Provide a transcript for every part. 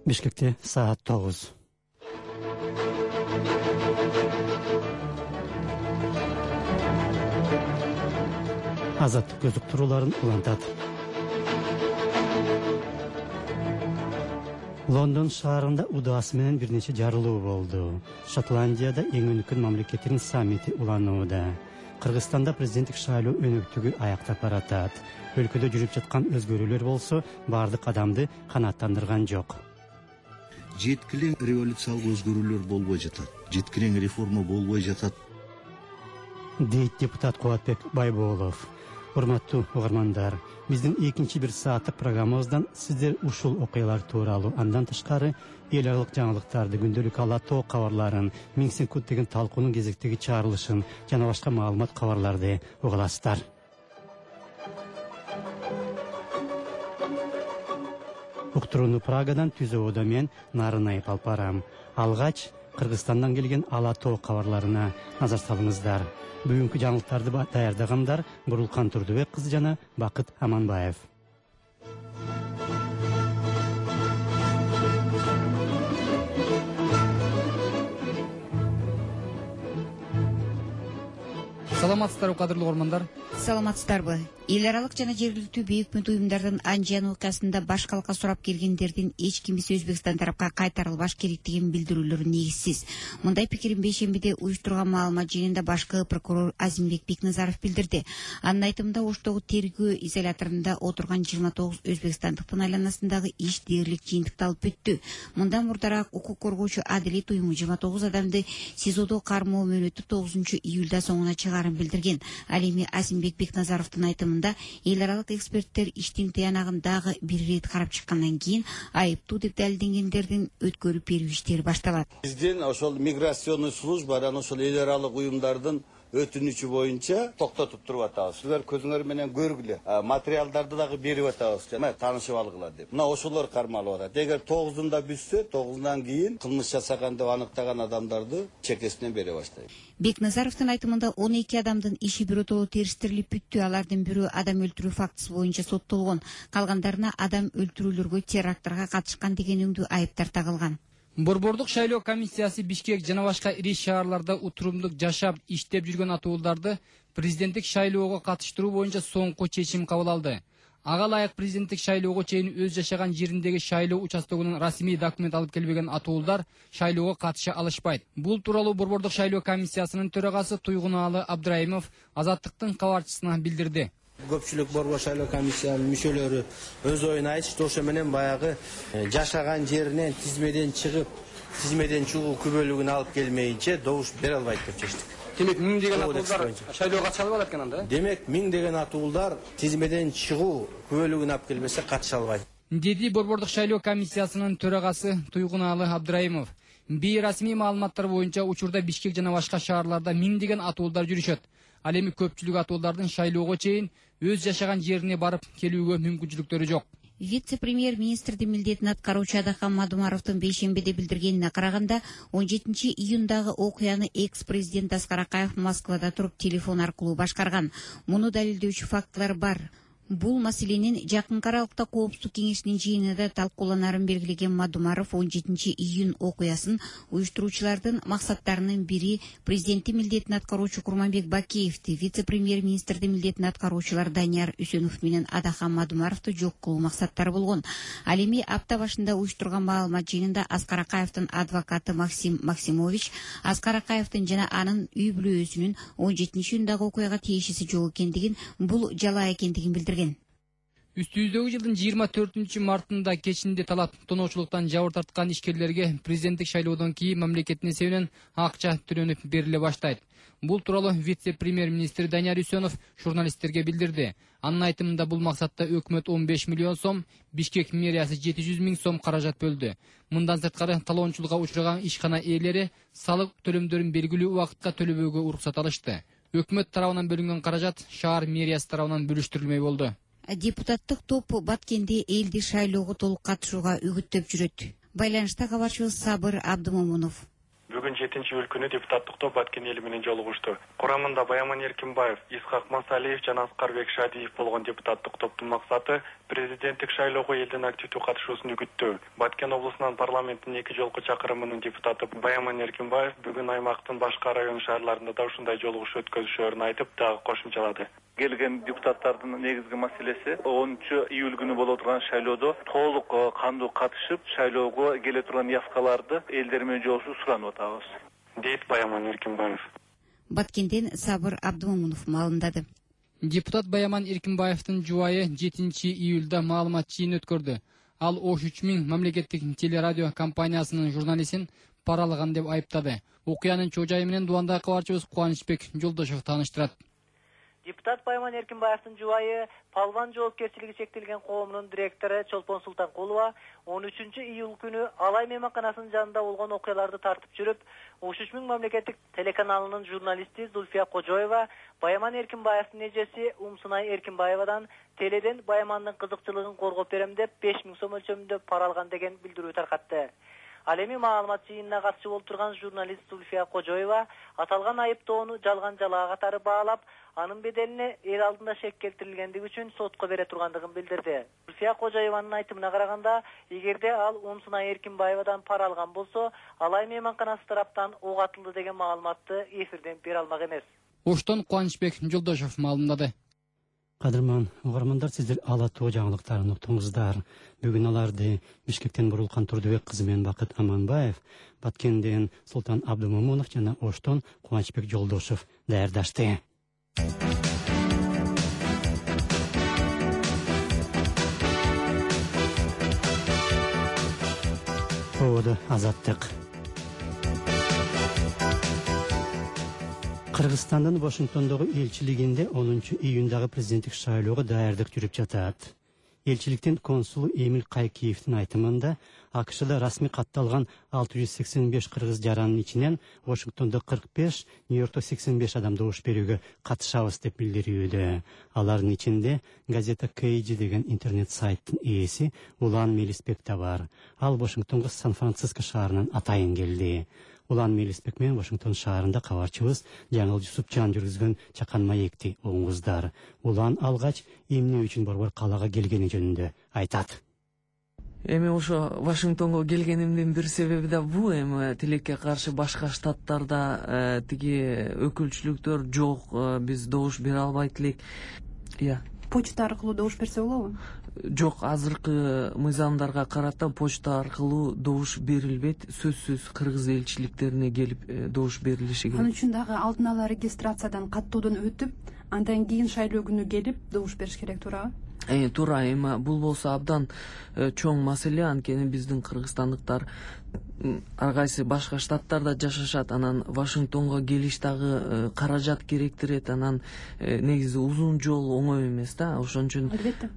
Бишкекте saat 9. Азаттык көзүк турууларын улантат. Лондон шаарында удаасы менен бир нече жарылуу болду. Шотландияда эң өнүккөн мамлекеттин саммити уланууда. Кыргызстанда президенттик шайлоо өнөктүгү аяктап баратат. Өлкөдө жүрүп жаткан өзгөрүүлөр болсо бардык адамды канааттандырган жок. Жеткилең революциялык өзгөрүүлөр болбой жатат. Жеткилең реформа болбой жатат. Дейт депутат Кубатбек Байболов. Урматтуу угармандар, биздин экинчи бир сааттык программабыздан сиздер ушул окуялар тууралуу, андан тышкары эл аралык жаңылыктарды, күндөлүк ала тоо кабарларын, 1000 секунд деген талкуунун кезектеги чыгарылышын жана башка маалымат кабарларды угуласыздар. Уктурууну Прагадан түзүүдө мен Нарынай Палпарам. Алгач Кыргызстандан келген ала тоо кабарларына назар салыңыздар. Бүгүнкү жаңылыктарды даярдагандар Бурулкан Турдубек кызы жана Бакыт Аманбаев. Саламатсыздарбы, кадырлуу угармандар? Саламатсыздарбы. Эл аралык жана жергиликтүү бейөкмөт уюмдардын анжан окуясында баш калкка сурап келгендердин эч кимиси Өзбекстан тарапка кайтарылбаш керек деген билдирүүлөр негизсиз. Мындай пикирин бейшембиде уюштурган маалымат жыйынында башкы прокурор Азимбек Бекназаров билдирди. Анын айтымында Оштогу тергөө изоляторунда отурган 29 өзбекстандыктын айланасындагы иш дээрлик жыйынтыкты алып бүттү. Мындан мурдараак укук коргоочу Адилет уюму 29 адамды СИЗОдо кармоо мөөнөтү 9 июлда соңуна чыгарын билдирген. Ал эми Азимбек Бекназаровдун айтымында эл аралык эксперттер иштин тыянагын дагы бир ирет карап чыккандан кийин айыптуу деп далилденгендердин өткөрүп берүү иштери башталат. Биздин ошол миграционный служба анан ошол эл аралык уюмдардын өтүнүчү боюнча токтотуп туруп атабыз. Силер көзүңөр менен көргүлө. Материалдарды дагы берип атабыз жана таанышып алгыла деп. Мына ошолор кармалып атат. Эгер 9-унда бүтсө, 9-ундан кийин кылмыш жасаган деп аныктаган адамдарды чекесинен бере баштайбыз. Бекназаровдун айтымында 12 адамдын иши биротоло териштирилип бүттү. Алардын бирөө адам өлтүрүү фактысы боюнча соттолгон. Калгандарына адам өлтүрүүлөргө, теракттарга катышкан деген өңдүү айыптар тагылган. Борбордук шайлоо комиссиясы Бишкек жана башка ири шаарларда утурумдук жашап, иштеп жүргөн атууларды президенттик шайлоого катыштыруу боюнча соңку чечим кабыл алды. Ага ылайык президенттик шайлоого чейин өз жашаган жериндеги шайлоо участогунун расмий документ алып келбеген атуулдар шайлоого катыша алышпайт. Бул тууралуу Борбордук шайлоо комиссиясынын төрагасы Туйгунаалы Абдраимов Азаттыктын кабарчысына билдирди. Көпчүлүк Борбор шайлоо комиссиянын мүчөлөрү өз оюн айтышты. Ошо менен баягы жашаган жеринен тизмеден чыгуу күбөлүгүн алып келмейинче добуш бере албайт деп чечтик. Демек 1000 деген атуулдар шайлоого катыша албайт экен анда? Демек 1000 деген атуулдар тизмеден чыгуу күбөлүгүн алып келбесе катыша албайт. Деди Борбордук шайлоо комиссиясынын төрагасы Туйгунаалы Абдраимов. Бейрасмий маалыматтар боюнча учурда Бишкек жана башка шаарларда 1000 деген атуулдар жүрүшөт. Ал эми көпчүлүк атуулдардын шайлоого чейин өз жашаган жерине барып келүүгө мүмкүнчүлүктөрү жок. Вице-премьер-министрдин милдетин аткаруучу Адахан Мадумаровдун бейшембиде билдиргенине караганда 17 июндагы окуяны экс-президент Аскар Акаев Москвада туруп телефон аркылуу башкарган. Муну далилдөөчү фактылар бар. Бул маселенин жакынкы аралыкта коопсуздук кеңешинин жыйынында талкууланарын белгилеген Мадумаров 17 июнь окуясын уюштуруучулардын максаттарынын бири президенттин милдетин аткаруучу Курманбек Бакеевди, вице-премьер-министрдин милдетин аткаруучулар Данияр Үсөнов менен Адахан Мадумаровду жок кылуу максаттары болгон. Ал эми апта башында уюштурган маалымат жыйынында Аскар Акаевдин адвокаты Максим Максимович Аскар Акаевдин жана анын үй бүлөсүнүн 17 июндагы окуяга тиешеси жок экендигин, бул жалаа экендигин билдирген. Үстүбүздөгү жылдын 24 мартында кечинде талап тоноочулуктан жабыр тарткан ишкерлерге президенттик шайлоодон кийин мамлекеттин эсебинен акча төлөнүп бериле баштайт. Бул тууралуу вице-премьер-министр Данияр Үсөнов журналисттерге билдирди. Анын айтымында бул максатта өкмөт 15 миллион сом, Бишкек мэриясы 700 миң сом каражат бөлдү. Мындан сырткары талоончулукка учураган ишкана ээлери салык төлөмдөрүн белгилүү убакытка төлөбөөгө уруксат алышты. Өкмөт тарабынан бөлүнгөн каражат шаар мэриясы тарабынан бөлүштүрүлмөй болду. Депутаттык топ Баткенде элди шайлоого толук катышууга үгүттөп жүрөт. Байланышта кабарчыбыз Сабыр Абдымомунов. Бүгүн 17 күнү депутаттыктоо Баткен эли менен жолугушту. Курамында Баяман Эркинбаев, Исхак Масалиев жана Аскарбек Шадиев болгон депутаттык топтун максаты президенттик шайлоого элдин активдүү катышуусун үгүттөө. Баткен облусунан парламенттин 2 жолку чакырымынын депутаты Баяман Эркинбаев бүгүн аймактын башка район шаарларында да ушундай жолугуш өткөзүшөөрүн айтып, дагы кошумчалады. Келген депутаттардын негизги маселеси 10-июль күнү боло турган шайлоодо толук кандуу катышып, шайлоого келе турган явкаларды элдер менен жолугушууну суранып атабыз, дейт Баяман Эркинбаев. Баткенден Сабыр Абдумомунов маалымдады. Депутат Баяман Эркинбаевдин жубайы 7-июлда маалымат жыйын өткөрдү. Ал Ош 3000 мамлекеттик телерадио компаниясынын журналистин пара алган деп айыптады. Окуянын чоо жайы менен Дубандагы кабарчыбыз Кубанычбек Жолдошов тааныштырат. Депутат Баяман Эркинбаевдин жубайы Палван жоопкерчилиги чектелген коомунун директору Чолпон Султанкулова 13-июль күнү Алай мейманканасынын жанында болгон окуяларды тартып жүрүп, Ош 3000 мамлекеттик телеканалынын журналисти Зульфия Кожоева Баяман Эркинбаевдин эжеси Умсунай Эркинбаевадан теледен Баямандын кызыкчылыгын коргоп берем деп 5000 сом өлчөмүндө пара алган деген билдирүү таркатты. Ал эми маалымат жыйынына катчы болуп турган журналист Зульфия Кожоева аталган айыптоону жалган жалаа катары баалап, анын беделине эл алдында шек келтирилгендиги үчүн сотко бере тургандыгын билдирди. Зульфия Кожоеванын айтымына караганда, эгерде ал Умсунай Эркинбаевадан пара алган болсо, Алай мейманканасы тараптан ок атылды деген маалыматты эфирден бере алмак эмес. Оштон Кубанычбек Жолдошов маалымдады. Кадырман угармандар, сиздер ала тоо жаңылыктарын уктуңуздар. Бүгүн аларды Бишкектен Бурулкан Турдубек кызы менен Бакыт Аманбаев, Баткенден Султан Абдумомунов жана Оштон Кубанычбек Жолдошов даярдашты. Ода азаттык. Кыргызстандын Вашингтондогу элчилигинде 10-июндагы президенттик шайлоого даярдык жүрүп жатат. Элчиликтин консулу Эмил Кайкиевдин айтымында, АКШда расмий катталган 685 кыргыз жаранын ичинен Вашингтондо 45, Нью-Йоркто 85 адам добуш берүүгө катышабыз деп билдирүүдө. Алардын ичинде газета Кейджи деген интернет сайттын ээси Улан Мелисбек да бар. Ал Вашингтонго Сан-Франциско шаарынан атайын келди. Улан Мелисбек менен Вашингтон шаарында кабарчыбыз Жаңыл Жусупчан жүргүзгөн чакан маекти оңуздар. Улан алгач эмне үчүн борбор калаага келгени жөнүндө айтат. Эми ошо Вашингтонго келгенимдин бир себеби да бул. Эми тилекке каршы башка штаттарда тиги өкүлчүлүктөр жок, биз добуш бере албайт элек. Почта аркылуу добуш берсе болобу? Жок, азыркы мыйзамдарга карата почта аркылуу добуш берилбейт. Сөзсүз кыргыз элчиликтерине келип добуш берилиши керек. Анын үчүн дагы алдын ала регистрациядан, каттоодон өтүп, андан кийин шайлоо күнү келип добуш бериш керек, туурабы? Туура, эми бул болсо абдан чоң маселе. Анткени биздин кыргызстандыктар ар кайсы башка штаттарда жашашат, анан Вашингтонго келиш дагы каражат керектирет, анан негизи узун жол оңой эмес да, ошон үчүн. Албетте.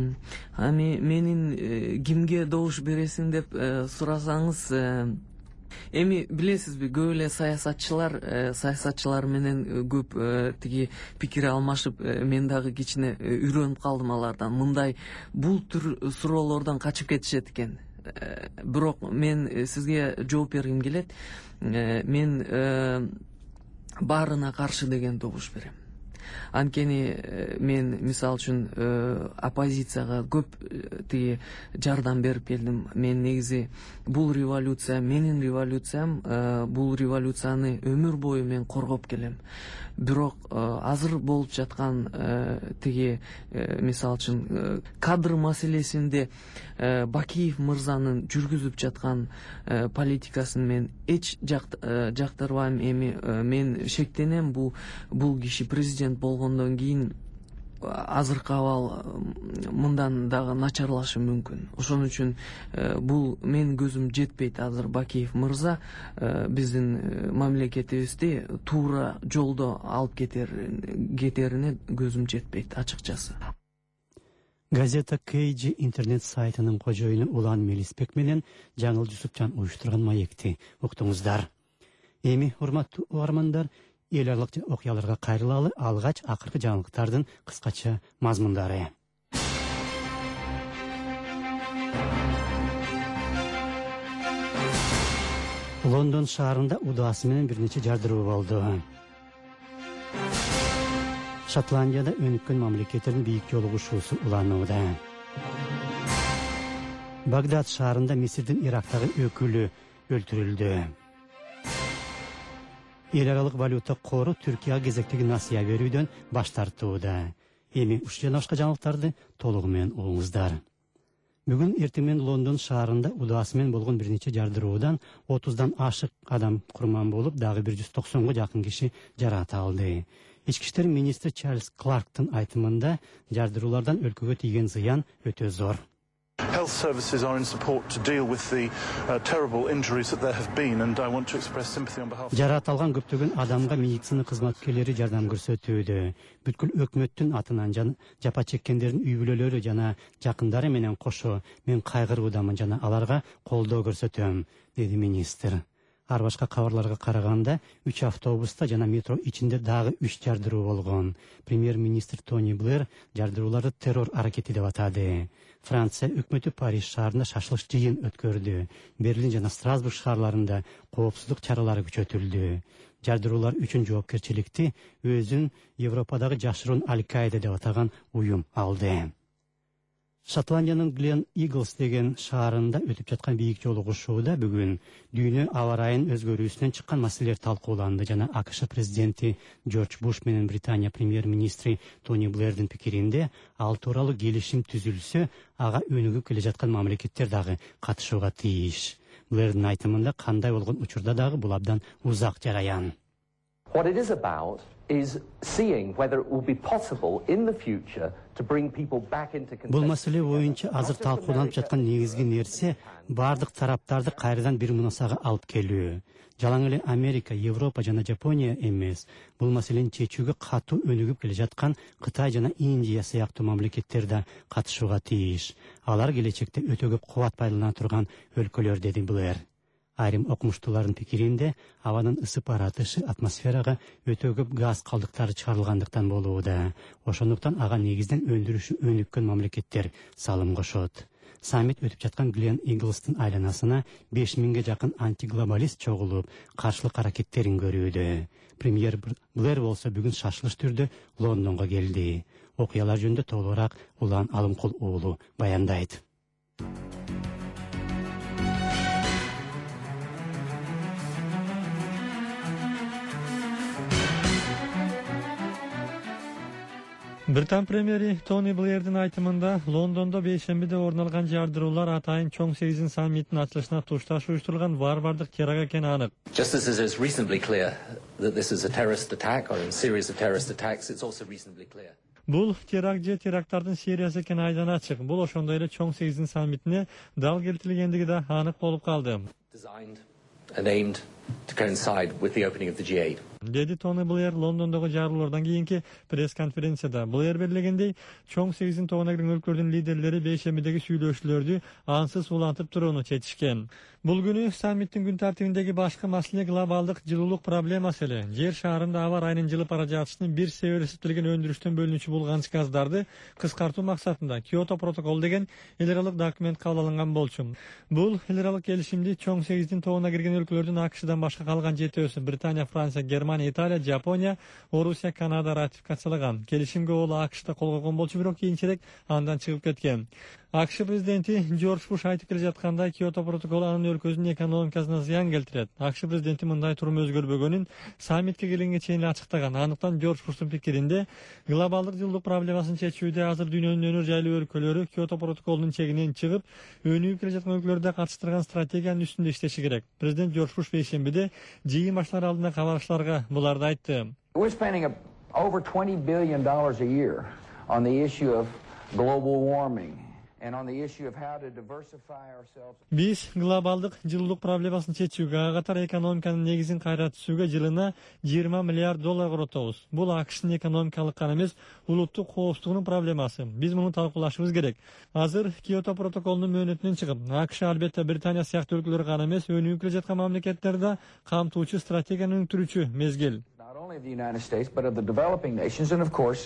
Менин кимге добуш бересиң деп сурасаңыз, эми билесизби, көп эле саясатчылар менен көп тиги пикир алмашып, мен дагы кичине үйрөнүп калдым алардан. Мындай бул түр суроолордон качып кетишет экен. Бирок мен сизге жооп бергим келет. Мен баарына каршы деген добуш берем. Анткени мен мисалы үчүн оппозицияга көп тиги жардам берип келдим. Мен негизи бул революция, менин революциям, бул революцияны өмүр бою мен коргоп келем. Бирок азыр болуп жаткан тиги мисалы үчүн кадр маселесинде Бакиев мырзанын жүргүзүп жаткан политикасын мен эч жактырбайм. Эми мен шектенем, бул киши президент болгондон кийин азыркы абал мындан дагы начарлашы мүмкүн. Ошон үчүн бул менин көзүм жетпейт. Азыр Бакиев мырза биздин мамлекетибизди туура жолдо алып кетерине көзүм жетпейт, ачыкчасы. Газета Кейджи интернет сайтынын кожоюну Улан Мелисбек менен Жаңыл Жусупчан уюштурган маекти уктуңуздар. Эми урматтуу угармандар, эл аралык окуяларга кайрылалы, алгач акыркы жаңылыктардын кыскача мазмундары. London şaharında udası менен bir neçe жардыруу болду. Şotlandiyada önükкөн mamleketlerin büyük yolu uşusu ulanууда. Bagdad şaharında Mısır'ın Irak'tagı ökülü öldürüldü. El aralık valuta qoru Türkiye gezekteki nasiya berүүдөн baş tartууда. Эми ушул жана башка жаңылыктарды толугу менен угуңуздар. Бүгүн эртең Лондон шаарында удасы менен болгон бир нече жардыруудан 30дан ашык адам курман болуп, дагы 190га жакын киши жаракат алды. Ички иштер министри Чарльз Кларктын айтымында жардыруулардан өлкөгө тийген зыян өтө зор. Health services are in support to deal with the terrible injuries that there have been, and I want to express sympathy on behalf of... Жаракат алган көптөгөн адамга медицина кызматкерлери жардам көрсөтүүдө. Бүткүл өкмөттүн атынан жапа чеккендердин үй бүлөлөрү жана жакындары менен кошо мен кайгыруудамын жана аларга колдоо көрсөтөм, деди министр. Ар башка кабарларга караганда 3 автобуста жана метро ичинде дагы 3 жардыруу болгон. Премьер-министр Тони Блэр жардырууларды террор аракети деп атады. Франция өкмөтү Париж шаарында шашлык жыйын өткөрдү. Берлин жана Страсбург шаарларында коопсуздук чаралары күчөтүлдү. Жардыруулар үчүн жоопкерчиликти өзүн Европадагы жашыруун Аль-Каида деп атаган уюм алды. Шотландиянын Глен Иглс деген шаарында өтүп жаткан бийик жол угушууда бүгүн дүйнө аба ырайын өзгөрүүсүнөн чыккан маселелер талкууланды жана АКШ президенти Джордж Буш менен Британия премьер-министри Тони Блэрдин пикиринде ал тууралуу келишим түзүлсө, ага өнүгүп келе жаткан мамлекеттер дагы катышууга тийиш. Блэрдин айтымында кандай болгон учурда дагы бул абдан узак жараян. What it is about is seeing whether it will be possible in the future to bring people back into consensus. Бул маселе боюнча азыр талкууланып жаткан негизги нерсе бардык тараптарды кайрадан бир мунасага алып келүү. Жалаң эле Америка, Европа жана Жапония эмес. Бул маселени чечүүгө катуу өнүгүп келе жаткан Кытай жана Индия сыяктуу мамлекеттер да катышууга тийиш. Алар келечекте өтө көп кубат пайдалана турган өлкөлөр, деди Блэр. Айрым окумуштуулардын пикиринде абанын ысып баратышы атмосферага өтө көп газ калдыктары чыгарылгандыктан болууда. Ошондуктан ага негизден өндүрүшү өнүккөн мамлекеттер салым кошот. Саммит өтүп жаткан Глен Иглстын айланасына 5000ге жакын антиглобалист чогулуп, каршылык аракеттерин көрүүдө. Премьер Блэр болсо бүгүн шашылыш түрдө Лондонго келди. Окуялар жөнүндө толугураак Улан Алымкул уулу баяндайт. Британ премьери Тони Блэрдин айтымында Лондондо бейшембиде орун алган жардыруулар атайын чоң сегизин саммиттин ачылышына тушташ уюштурулган варвардык теракт экени анык. Just as it is reasonably clear that this is a terrorist attack or a series of terrorist attacks, it's also reasonably clear. Бул теракт же теракттардын сериясы экени айдан ачык. Бул ошондой эле чоң сегизин саммитине дал келтирилгендиги да анык болуп калды. Designed and aimed to coincide with the opening of the G8. Деди Тони Блэр Лондондогу жардыруулардан кийинки пресс-конференцияда. Блэр белгилегендей, чоң сегизин тобуна кирген өлкөлөрдүн лидерлери бейшембидеги сүйлөшүүлөрдү ансыз улантып турууну чечишкен. Бул күнү саммиттин күн тартибиндеги башкы маселе глобалдык жылуулук проблемасы эле. Жер шарында аба ырайынын жылып бара жатышынын бир себеби эсептелген өндүрүштөн бөлүнүүчү булган газдарды кыскартуу максатында Киото протокол деген эл аралык документ кабыл алынган болчу. Бул эл аралык келишимди чоң сегиздин тобуна кирген өлкөлөрдүн АКШдан башка калган жетөөсү Британия, Франция, Германия, Италия, Жапония, Орусия, Канада ратификациялаган. Келишимге ол АКШда кол койгон болчу, бирок кийинчерээк андан чыгып кеткен. АКШ президенти Джордж Буш айтып келе жаткандай, Киото протоколу анын өлкөсүнүн экономикасына зыян келтирет. АКШ президенти мындай турум өзгөрбөгөнүн саммитке келгенге чейин ачыктаган. Андыктан Джордж Буштун пикиринде глобалдык жылуулук проблемасын чечүүдө азыр дүйнөнүн өнөр жайлуу өлкөлөрү Киото протоколунун чегинен чыгып, өнүгүп келе жаткан өлкөлөрдө катыштырган стратегиянын үстүндө иштеши керек. Президент Джордж Буш бейшембиде жыйын башлар алдында кабарчыларга буларды айтты. We're spending over $20 billion a year on the issue of global warming. Биз глобалдык жылуулук проблемасын чечүүгө, катар экономиканын негизин кайра түзүүгө жылына $20 миллиард коротобуз. Бул АКШнын экономикалык гана эмес, улуттук коопсуздугунун проблемасы. Биз муну талкуулашыбыз керек. Азыр Киото протоколунун мөөнөтүнөн чыгып, АКШ албетте Британия сыяктуу өлкөлөр гана эмес, өнүгүп келе жаткан мамлекеттерди камтуучу стратегияны өнүктүрүүчү мезгил. Not only of the United States, but of the developing nations, and of course,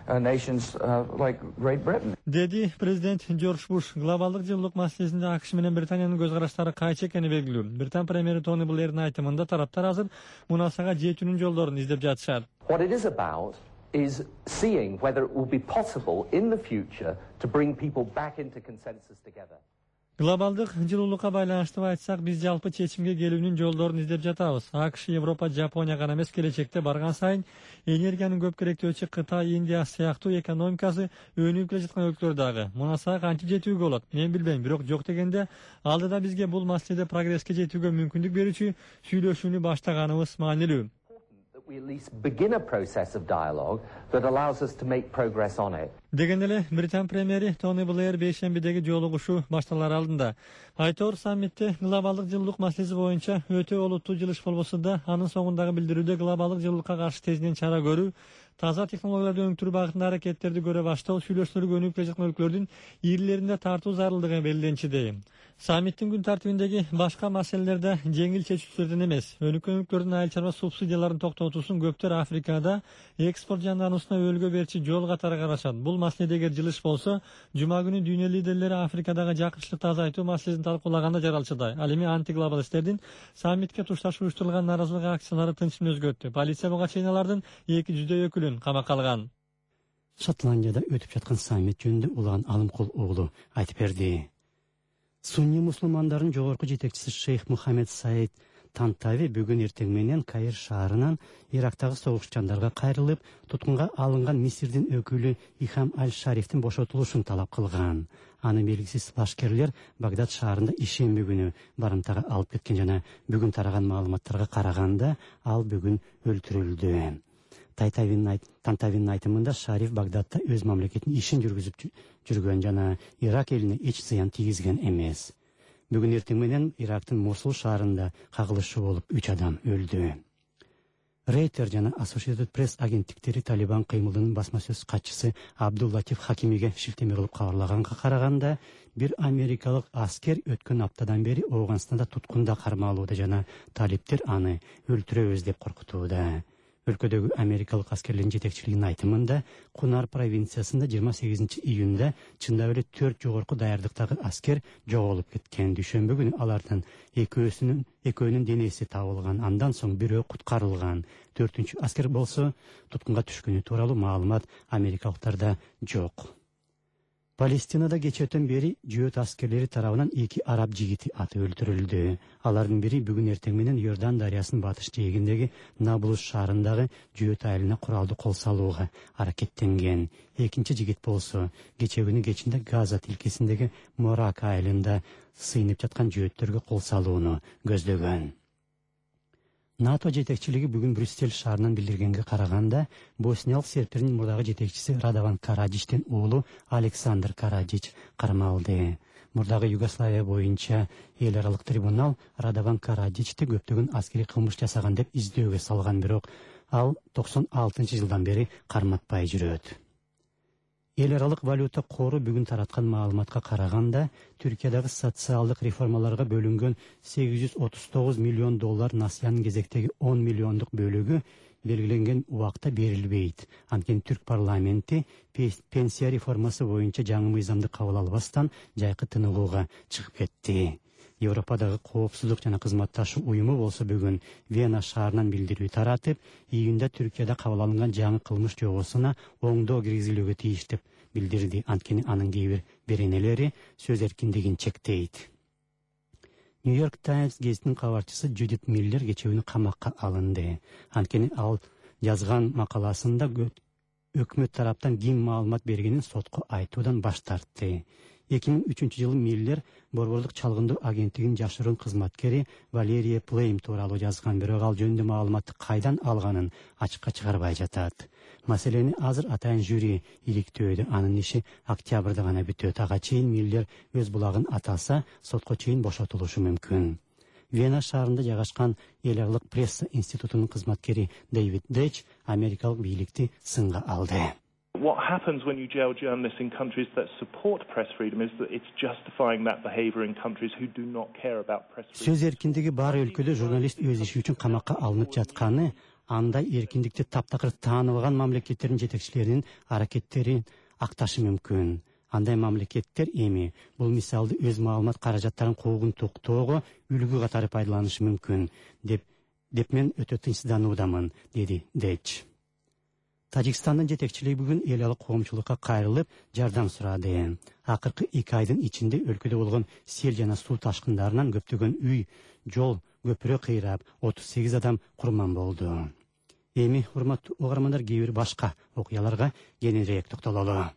nations like Great Britain. Dedi Prezident George Bush. Globalдык жылуулук маселесинде AQSh менен Британиянын көз караштары кайчы экени белгилүү. Британ премьери Тони Блэрдин айтымында тараптар азыр мунасага жетүүнүн жолдорун издеп жатышат. What it is about is seeing whether it will be possible in the future to bring people back into consensus together. Глобалдык жылуулукка байланыштуу айтсак, биз жалпы чечимге келүүнүн жолдорун издеп жатабыз. AQSh, Европа, Жапония гана эмес, келечекте барган сайын энергиянын көп керектөөчү Кытай, Индия сыяктуу экономикасы өнүгүп келе жаткан өлкөлөр дагы мунасага кантип жетүүгө болот? Мен билбейм, бирок жок дегенде алдыда бизге бул маселеде прогресске жетүүгө мүмкүндүк берүүчү сүйлөшүүнү баштаганыбыз маанилүү. We at least begin a process of dialogue that allows us to make progress on it. Деген эле Британ премьери Тони Блэр бейшембидеги жолугушуу башталар алдында айтор саммитте глобалдык жылуулук маселеси боюнча өтө олуттуу жылыш болбосо да, анын соңундагы билдирүүдө глобалдык жылуулукка каршы тезинен чара көрүү, таза технологияларды өнүктүрүү багытында аракеттерди көрө баштоо, сүйлөшүүлөргө өнүгүп келе жаткан өлкөлөрдүн ирлеринде тартуу зарылдыгы белгиленчиде. Саммиттин күн тартибиндеги башка маселелерде жеңил чечүүчүлөрдөн эмес, өнүккөн өлкөлөрдүн айыл чарба субсидияларын токтотуусун көптөр Африкада экспорт жандануусуна өөлгө берчи жол катары карашат. Бул маселеде эгер жылыш болсо, жума күнү дүйнө лидерлери Африкадагы жакынчылыкты азайтуу маселесин талкуулаганда жаралчыдай. Ал эми антиглобалисттердин саммитке тушташ уюштурулган нааразылык акциялары тынчын өзгөрттү. Полиция буга чейин алардын 200 өкүлүн камакка алган. Шотландияда өтүп жаткан саммит жөнүндө Улан Алымкул уулу айтып берди. Сунни мусулмандардын жогорку жетекчиси Шейх Мухаммед Саид Тантави бүгүн эртең менен Каир шаарынан Ирактагы согушчандарга кайрылып, туткунга алынган Мисирдин өкүлү Ихам Аль-Шарифтин бошотулушун талап кылган. Аны белгисиз лашкерлер Багдад шаарында ишемби күнү барымтага алып кеткен жана бүгүн тараган маалыматтарга караганда ал бүгүн өлтүрүлдү. Тантавинин айтымында Шариф Багдадда өз мамлекетинин ишин жүргүзүп жүргөн жана Ирак элине эч зыян тийгизген эмес. Бүгүн эртең менен Ирактын Мосул шаарында кагылышы болуп 3 адам өлдү. Рейтер жана Associated Press агенттиктери Талибан кыймылынын басма сөз катчысы Абдул Латиф Хакимиге шилтеме кылып кабарлаганга караганда, бир америкалык аскер өткөн аптадан бери Ооганстанда туткунда кармалууда жана талиптер аны өлтүрөбүз деп коркутууда. Өлкөдөгү америкалык аскерлердин жетекчилигинин айтымында, Кунар провинциясында 28 июнда чындап эле 4 жогорку даярдыктагы аскер жоголуп кеткен. Дүйшөмбү күнү алардын экөөнүн денеси табылган. Андан соң бирөө куткарылган. 4-чү аскер болсо туткунга түшкөнү тууралуу маалымат америкалыктарда жок. Палестинада кечээден бери жөөт аскерлери тарабынан 2 араб жигити аты өлтүрүлдү. Алардын бири бүгүн эртең менен Йордан дарыясынын батыш жээгиндеги Наблус шаарындагы жөөт айылына куралды кол салууга аракеттенген. Экинчи жигит болсо кечээ күнү кечинде Газа тилкесиндеги Морак айылында сыйынып жаткан жөөттөргө кол салууну көздөгөн. НАТО жетекчилиги бүгүн Брюссель шаарынан билдиргенге караганда, Босниялык сербтердин мурдагы жетекчиси Радован Караджичтин уулу Александр Караджич кармалды. Мурдагы Югославия боюнча эл аралык трибунал Радован Караджичти көптөгөн аскери кылмыш жасаган деп издөөгө салган, бирок ал 96-жылдан бери карматпай жүрөт. Эл аралык валюта кору бүгүн тараткан маалыматка караганда, Түркиядагы социалдык реформаларга бөлүнгөн $839 миллион насыянын кезектеги 10 миллиондук бөлүгү белгиленген убакта берилбейт. Анткени Түрк парламенти пенсия реформасы боюнча жаңы мыйзамды кабыл албастан жайкы тыныгууга чыгып кетти. Европадагы коопсуздук жана кызматташуу уюму болсо бүгүн Вена шаарынан билдирүү таратып, июнда Түркияда кабыл алынган жаңы кылмыш жобосуна оңдоо киргизилүүгө тийиш деп билдирди. Анткени анын кээ бир беренелери сөз эркиндигин чектейт. Нью-Йорк Таймс гезитинин кабарчысы Джудит Миллер кечээ күнү камакка алынды. Анткени ал жазган макаласында өкмөт тараптан ким маалымат бергенин сотко айтуудан баш тартты. 2003-жылы Миллер борбордук чалгындоо агенттигинин жашыруун кызматкери Валерия Плейм тууралуу жазган, бирок ал жөнүндө маалыматты кайдан алганын ачыкка чыгарбай жатат. Маселени азыр атайын жюри иликтөөдө, анын иши октябрда гана бүтөт. Ага чейин Миллер өз булагын атаса, сотко чейин бошотулушу мүмкүн. Вена шаарында жайгашкан эл аралык пресса институтунун кызматкери Дэвид Дэч америкалык бийликти сынга алды. What happens when you jail journalists in countries that support press freedom is that it's justifying that behavior in countries who do not care about press freedom. Сөз эркиндиги бар өлкөдө журналист өз иши үчүн камакка алынып жатканы, андай эркиндикти таптакыр тааныбаган мамлекеттердин жетекчилеринин аракеттерин акташы мүмкүн. Андай мамлекеттер эми бул мисалды өз маалымат каражаттарын куугун токтоого үлгү катары пайдаланышы мүмкүн деп мен өтө тынчсыздануудамын, деди Деч. Тажикстандын жетекчилиги бүгүн эл алык коомчулукка кайрылып жардам сурады. Акыркы 2 айдын ичинде өлкөдө болгон сел жана суу ташкындарынан көптөгөн үй, жол, көпүрө кыйрап, 38 адам курман болду. Эми урматтуу угармандар, кээ бир башка окуяларга кененирээк токтололу.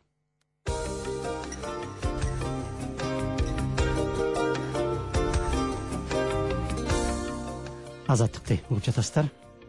Азаттыкты угуп жатасыздар.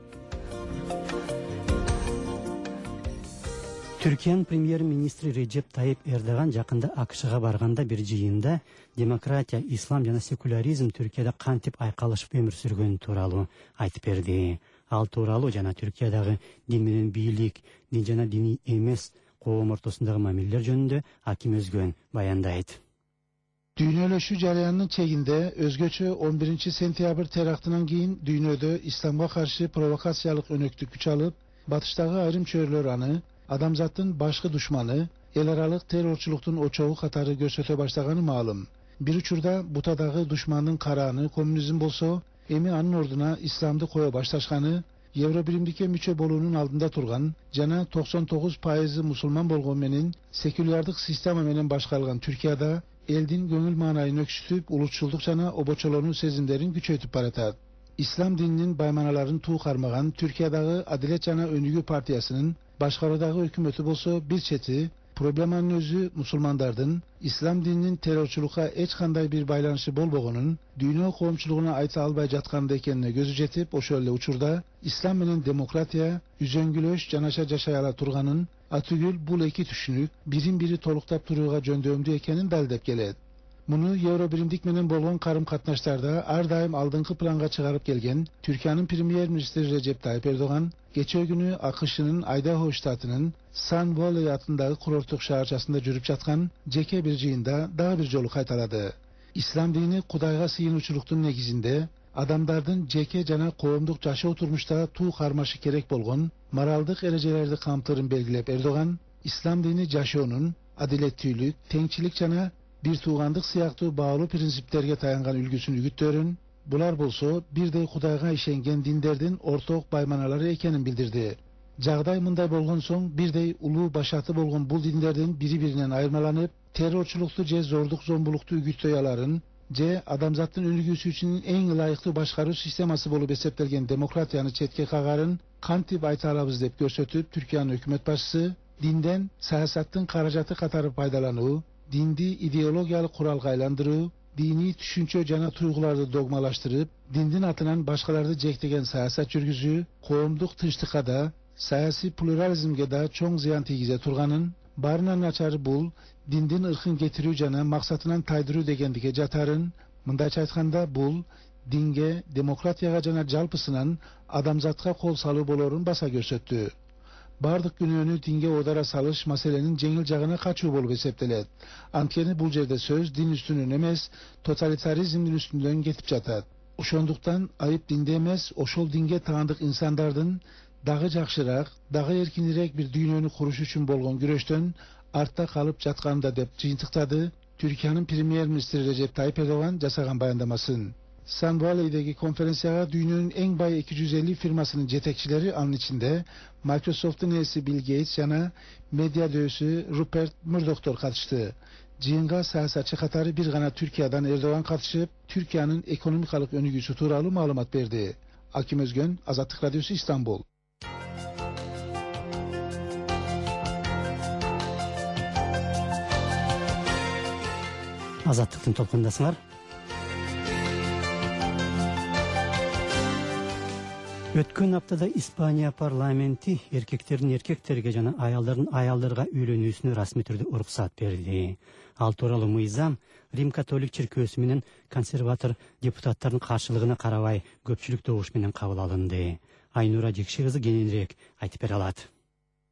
Түркиянын премьер-министри Реджеп Тайип Эрдоган жакында АКШга барганда бир жыйында демократия, ислам жана секуляризм Түркияда кантип айкалышып өмүр сүргөнү тууралуу айтып берди. Ал тууралуу жана Түркиядагы дин менен бийлик, дин жана диний эмес коом ортосундагы мамилелер жөнүндө Аким Өзгөн баяндайт. Dünyeleşүү жараянынын чегинде өзгөчө 11 сентябрь терактынан кийин дүйнөдө исламга каршы провокациялык өнөктүк күч алып, батыштагы айрым чөйрөлөр аны адамзаттын башкы душманы, эл аралык террорчулуктун очогу катары көрсөтө баштаганы маалым. Бир учурда бутадагы душмандын карааны коммунизм болсо, эми анын ордуна исламды кое башташканы, Евробиримдикке мүчө болуунун алдында турган жана 99% мусулман болгон менен секулярдык система менен башкарылган Түркияда элдин көңүл маанайын өксүтүп, улутчулдук жана обочолонуу сезимдерин күчөйтүп баратат. Ислам дининин байманаларын туу кармаган Түркиядагы Адилет жана Өнүгүү партиясынын башкаруудагы өкмөтү болсо, бир чети проблеманын өзү мусулмандардын ислам дининин террорчулукка эч кандай бир байланышы болбогонун, дүйнө коомчулугуна айта албай жатканында экенине көзү жетип, ошол эле учурда ислам менен демократия үзөңгүлөш жанаша жашай ала турганын, атүгүл бул эки түшүнүк бирин бири толуктап турууга жөндөмдүү экенин далилдеп келет. Муну Евробиримдик менен болгон карым-катнаштарда ар дайым алдыңкы планга чыгарып келген Түркиянын премьер-министри Реджеп Тайип Эрдоган кечээ күнү АКШнын Айдахо штатынын Сан-Волей атындагы курорттук шаарчасында жүрүп жаткан жеке бир жыйында дагы бир жолу кайталады. Ислам дини Кудайга сыйынуучулуктун негизинде адамдардын жеке жана коомдук жашоо турмушта туу кармашы керек болгон моралдык эрежелерди камтырын белгилеп, Эрдоган ислам дини жашоонун адилеттүүлүк, теңчилик жана бир туугандык сыяктуу баалуу принциптерге таянган үлгүсүн үгүттөрүн, булар болсо бирдей Кудайга ишенген диндердин орток байманалары экенин билдирди. Жагдай мындай болгон соң, бирдей улуу башаты болгон бул диндердин бири-биринен айырмаланып, террорчулукту же зордук зомбулукту үгүттөй аларын, же адамзаттын өнүгүүсү үчүн эң ылайыктуу башкаруу системасы болуп эсептелген демократияны четке кагарын кантип айта алабыз деп көрсөтүп, Түркиянын өкмөт башчысы динден саясаттын каражаты катары пайдалануу, динди идеологиялык куралга айландыруу, дини түшүнчө жана туйгуларды догмалаштырып, диндин атынан башкаларды жектеген саясат жүргүзүү, коомдук тынчтыкка да, саясий плурализмге да чоң зыян тийгизе турганын, баарынан начары бул диндин ыркын кетирүү жана максатынан тайдыруу дегендикке жатарын, мындайча айтканда бул динге, демократияга жана жалпысынан адамзатка кол салуу болорун баса көрсөттү. Бардык күнөөнү динге оодара салыш маселенин жеңил жагына качуу болуп эсептелет. Анткени бул жерде сөз дин үстүнөн эмес, тоталитаризмдин үстүнөн кетип жатат. Ошондуктан айып динде эмес, ошол динге таандык инсандардын дагы жакшыраак, дагы эркинирээк бир дүйнөнү куруш үчүн болгон күрөштөн артта калып жатканда деп жыйынтыктады Түркиянын премьер-министри Реджеп Тайип Эрдоган жасаган баяндамасын. Сан-Волейдеги конференцияга дүйнөнүн эң бай 250 фирмасынын жетекчилери, анын ичинде Microsoft'ун ээси Bill Gates жана медиа дөсү Руперт Мурдохтор катышты. Жыйынга саясатчы катары бир гана Түркиядан Эрдоган катышып, Түркиянын экономикалык өнүгүүсү тууралуу маалымат берди. Аким Өзгөн, Азаттык радиосу, Истанбул. Азаттыктын толкундасыңар. Өткөн аптада Испания парламенти эркектердин эркектерге жана аялдардын аялдарга үйлөнүүсүнө расмий түрдө уруксат берди. Ал тууралуу мыйзам Рим католик чиркөөсү менен консерватор депутаттардын каршылыгына карабай көпчүлүк добуш менен кабыл алынды. Айнура Жекши кызы кененирээк айтып бере алат.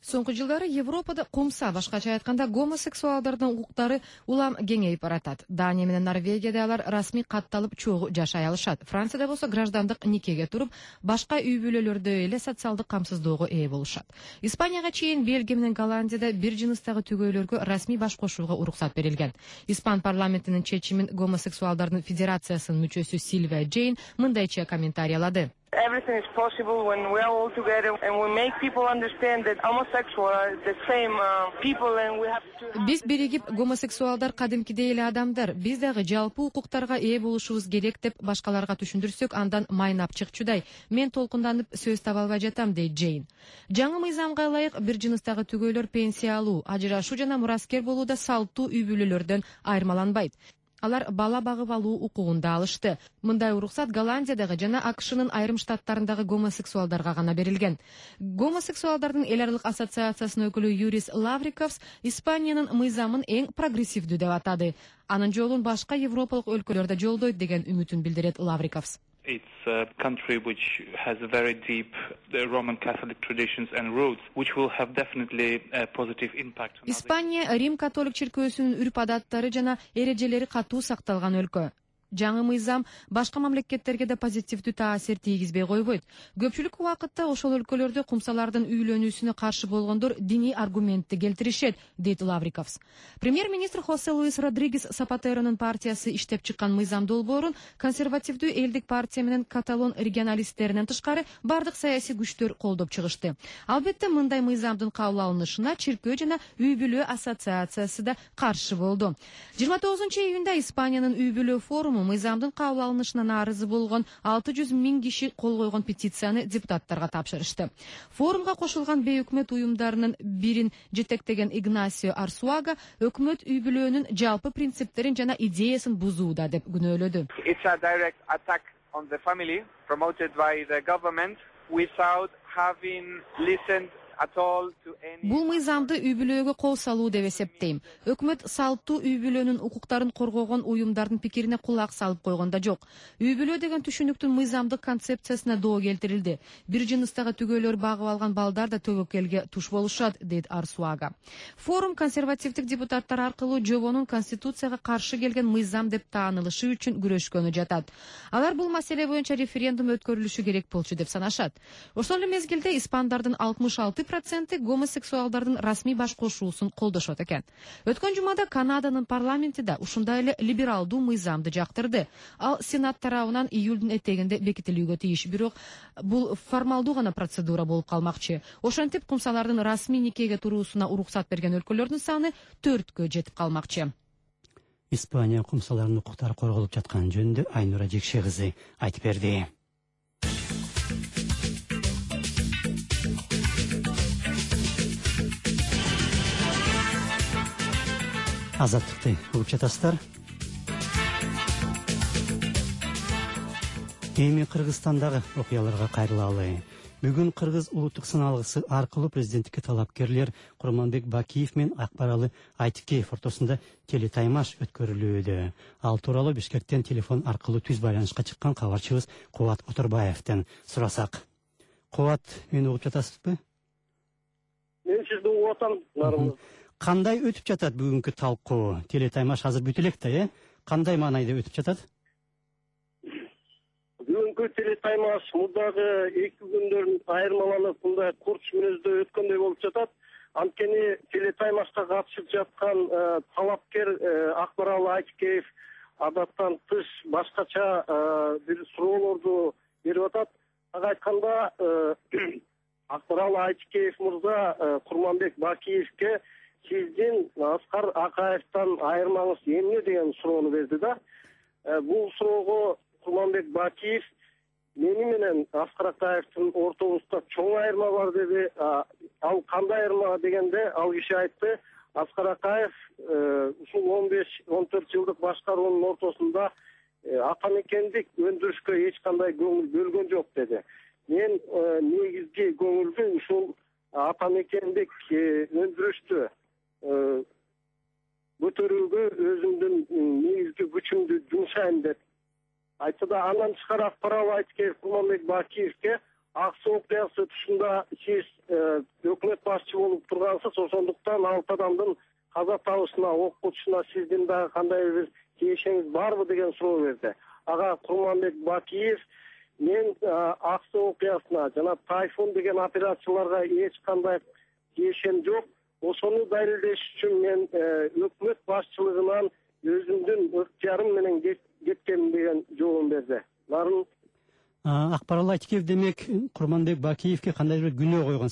Соңку жылдары Европада кумса, башкача айтканда гомосексуалдардын укуктары улам кеңейип баратат. Дания менен Норвегияда алар расмий катталып чогуу жашай алышат. Францияда болсо граждандык никеге туруп, башка үй бүлөлөрдө эле социалдык камсыздоого ээ болушат. Испанияга чейин Бельгия менен Голландияда бир жыныстагы түгөйлөргө расмий баш кошууга уруксат берилген. Испан парламентинин чечимин гомосексуалдардын федерациясынын мүчөсү Сильвия Джейн мындайча комментариялады. Everything is possible when we are all together and we make people understand that homosexuals are the same people and we have to... Биз биригип гомосексуалдар кадимкидей эле адамдар, биз дагы жалпы укуктарга ээ болушубуз керек деп башкаларга түшүндүрсөк, андан майнап чыкчудай. Мен толкунданып сөз таба албай жатам, дейт Джейн. Жаңы мыйзамга ылайык бир жыныстагы түгөйлөр пенсия алуу, ажырашуу жана мураскер болууда салттуу үй бүлөлөрдөн айырмаланбайт. Алар бала багып алуу укугунда алышты. Мындай уруксат Голландиядагы жана АКШнын айрым штаттарындагы гомосексуалдарга гана берилген. Гомосексуалдардын эл аралык ассоциациясынын өкүлү Юрис Лавриковс Испаниянын мыйзамын эң прогрессивдүү деп атады. Анын жолун башка европалык өлкөлөрдө жолдойт деген үмүтүн билдирет Лавриковс. It's a country which has very deep Roman Catholic traditions and roots, which will have definitely a positive impact on Испания Рим католик чиркөөсүнүн үрп-адаттары жана эрежелери катуу сакталган өлкө. Жаңы мыйзам башка мамлекеттерге да позитивдүү таасир тийгизбей койбойт. Көпчүлүк убакытта ошол өлкөлөрдө кумсалардын үйлөнүүсүнө каршы болгондор диний аргументти келтиришет, дейт Лавриковс. Премьер-министр Хосе Луис Родригес Сапатеронун партиясы иштеп чыккан мыйзам долбоорун консервативдүү элдик партия менен каталон регионалисттеринен тышкары бардык саясий күчтөр колдоп чыгышты. Албетте мындай мыйзамдын кабыл алынышына чиркөө жана үй бүлө ассоциациясы да каршы болду. 29-июнда Испаниянын үй бүлө форуму мыйзамдын кабыл алынышына нааразы болгон 600 000 киши кол койгон петицияны депутаттарга тапшырышты. Форумга кошулган бейөкмөт уюмдарынын бирин жетектеген Игнасио Арсуага өкмөт үй бүлөнүн жалпы принциптерин жана идеясын бузууда деп күнөөлөдү. It's a direct attack on the family promoted by the government without having listened at all to any... Бул мыйзамды үй бүлөгө кол салуу деп эсептейм. Өкмөт салттуу үй бүлөнүн укуктарын коргогон уюмдардын пикирине кулак салып койгонда жок. Үй бүлө деген түшүнүктүн мыйзамдык концепциясына доо келтирилди. Бир жыныстагы түгөйлөр багып алган балдар да төбөкелге туш болушат, дейт Арсуага. Форум консервативдик депутаттар аркылуу жобонун конституцияга каршы келген мыйзам деп таанылышы үчүн күрөшкөнү жатат. Алар бул маселе боюнча референдум өткөрүлүшү керек болчу деп санашат. Ошол эле мезгилде испандардын 66% гомосексуалдардын расмий баш кошуусун колдошот экен. Өткөн жумада Канаданын парламенти да ушундай эле либералдуу мыйзамды жактырды. Ал Сенат тарабынан июлдун этегинде бекитилүүгө тийиш, бирок бул формалдуу гана процедура болуп калмакчы. Ошентип кумсалардын расмий никеге туруусуна уруксат берген өлкөлөрдүн саны 4кө жетип калмакчы. Испания кумсаларынын укуктары корголуп жатканы жөнүндө Айнура Жекше кызы айтып берди. Азаттыкты угуп жатасыздар. Эми Кыргызстандагы окуяларга кайрылалы. Бүгүн Кыргыз улуттук сыналгысы аркылуу президенттикке талапкерлер Курманбек Бакиев менен Акбаралы Айтикеев ортосунда телетаймаш өткөрүлүүдө. Ал тууралуу Бишкектен телефон аркылуу түз байланышка чыккан кабарчыбыз Кубат Оторбаевден сурасак. Кубат, мени угуп жатасызбы? Мен сизди угуп атам. Кандай өтүп жатат бүгүнкү талкуу? Телетаймаш азыр бүтүп элек да, Кандай маанайда өтүп жатат? Бүгүнкү телетаймаш мурдагы 2 күндөрдөн айырмаланып, мындай курч мүнөздө өткөндөй болуп жатат. Анткени телетаймашка катышып жаткан талапкер Акбаралы Айтикеев адаттан тыш башкача бир суроолорду берип атат. Так айтканда, Акбаралы Айтикеев мырза Курманбек Бакиевке сиздин Аскар Акаевден айырмаңыз эмне деген суроону берди да. Бул суроого Курманбек Бакиев мени менен Аскар Акаевдин ортобузда чоң айырма бар деди. Ал кандай айырма дегенде ал киши айтты, Аскар Акаев ушул 15-14 жылдык башкаруунун ортосунда атамекендик өндүрүшкө эч кандай көңүл бөлгөн жок деди. Мен негизги көңүлдү ушул атамекендик өндүрүштү көтөрүүгө өзүмдүн негизги күчүмдү жумшайм деп айтты да. Андан тышкары Акбаралы Айтикеев Курманбек Бакиевке ак суу окуясы тушунда сиз өкмөт башчы болуп тургансыз, ошондуктан 6 адамдын каза табышына, окутушуна сиздин дагы кандай бир тиешеңиз барбы деген суроо берди. Ага Курманбек Бакиев, мен ак суу окуясына жана Тайфун деген операцияларга эч кандай тиешем жок. Ошону далилдеш үчүн мен өкмөт башчылыгынан өзүмдүн ыктыярым менен кеткем деген жооп берди. Нарын Акбарал Айтикев демек Курманбек Бакиевке кандай бир күнөө койгон.